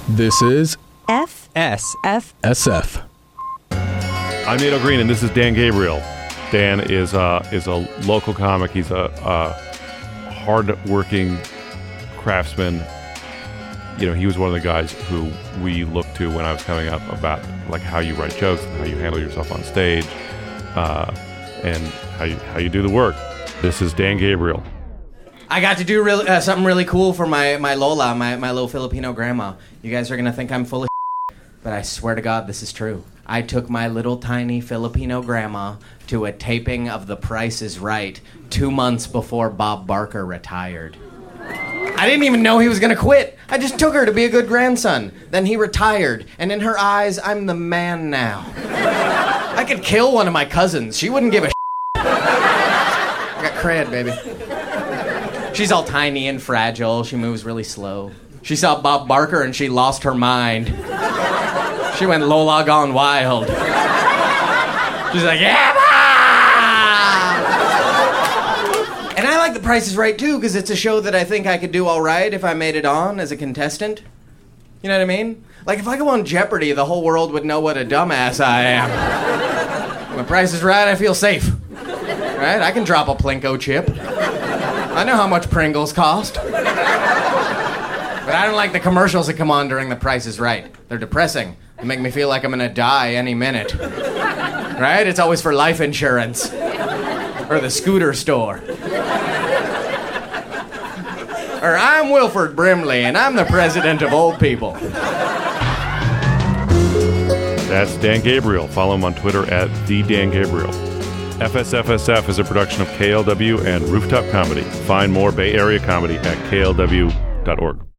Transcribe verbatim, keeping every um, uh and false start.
This is F S F S F. I'm Nato Green, and this is Dan Gabriel. Dan is uh, is a local comic. He's a, a hard-working craftsman. You know, he was one of the guys who we looked to when I was coming up about like how you write jokes, and how you handle yourself on stage, uh, and how you how you do the work. This is Dan Gabriel. I got to do really, uh, something really cool for my, my Lola, my, my little Filipino grandma. You guys are going to think I'm full of shit, but I swear to God, this is true. I took my little tiny Filipino grandma to a taping of The Price is Right two months before Bob Barker retired. I didn't even know he was going to quit. I just took her to be a good grandson. Then he retired, and in her eyes, I'm the man now. I could kill one of my cousins. She wouldn't give a shit. I got cred, baby. She's all tiny and fragile. She moves really slow. She saw Bob Barker and she lost her mind. She went Lola gone wild. She's like, yeah! And I like The Price is Right, too, because it's a show that I think I could do all right if I made it on as a contestant. You know what I mean? Like, if I go on Jeopardy, the whole world would know what a dumbass I am. When The Price is Right, I feel safe. Right? I can drop a Plinko chip. I know how much Pringles cost. But I don't like the commercials that come on during The Price is Right. They're depressing. They make me feel like I'm gonna die any minute. Right? It's always for life insurance. Or the scooter store. Or I'm Wilford Brimley, and I'm the president of old people. That's Dan Gabriel. Follow him on Twitter at the Dan Gabriel. F S F S F is a production of K L W and Rooftop Comedy. Find more Bay Area comedy at K L W dot org.